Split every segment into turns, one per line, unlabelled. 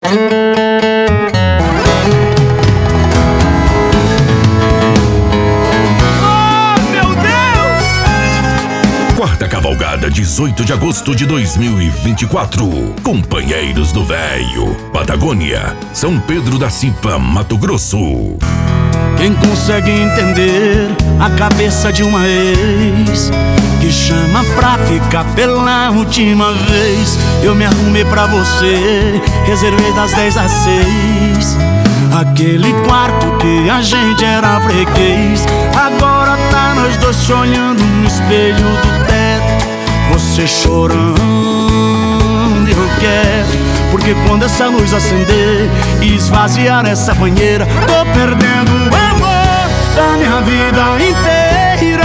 Quarta Cavalgada, 18 de agosto de 2024. Companheiros do Véio, Patagônia, São Pedro da Cipa, Mato Grosso.
Quem consegue entender a cabeça de uma ex que chama pra ficar pela última vez? Eu me arrumei pra você, reservei das 10 às 6 aquele quarto que a gente era freguês. Agora tá nós dois se olhando no espelho do teto, você chorando e eu quieto. Porque quando essa luz acender e esvaziar essa banheira, tô perdendo o amor da minha vida inteira.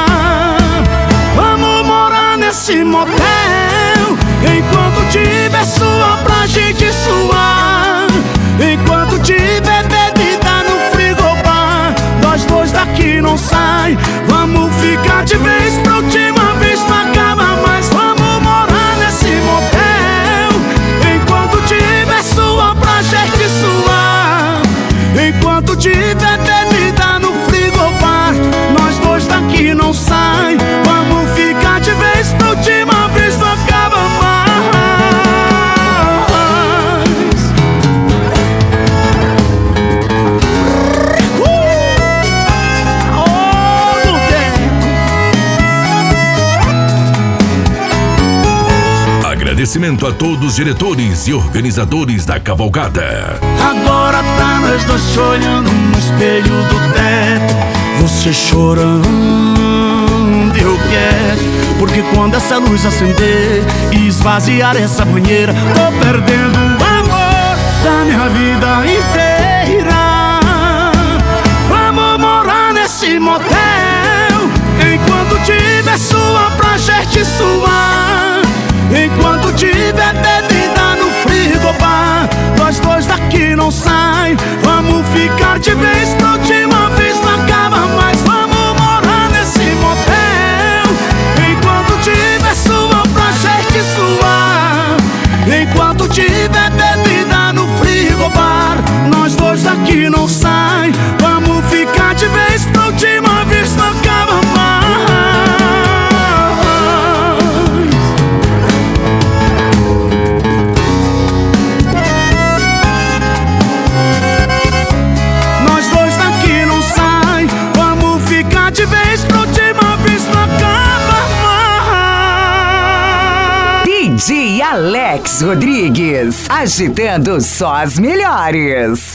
Vamos morar nesse motel, enquanto tiver suor pra gente suar, enquanto tiver bebida no frigobar, nós dois daqui não sai. Vamos ficar de vez pra última vez, não acaba mais. Vamos morar nesse motel, enquanto tiver suor pra gente suar, enquanto tiver bebida no frigobar, nós dois daqui não sai. Vamos ficar de vez pra última vez, não acaba mais.
Agradecimento a todos os diretores e organizadores da cavalgada.
Agora tá nós dois se olhando no espelho do teto, você chorando e eu quieto. Porque quando essa luz acender e esvaziar essa banheira, tô perdendo o amor da minha vida inteira. Vamos morar nesse motel, enquanto tiver suor pra gente suar, enquanto tiver bebida no frigobar, nós dois daqui não sai. Vamos ficar de vez pra última vez, não acaba mais. Vamos morar nesse motel, enquanto tiver suor pra gente suar, enquanto tiver bebida no frigobar, nós dois daqui não sai. Vamos ficar de vez pra última vez, não acaba mais. De vez pra última vez, não acaba mais.
DJ Alex Rodrigues, agitando só as melhores.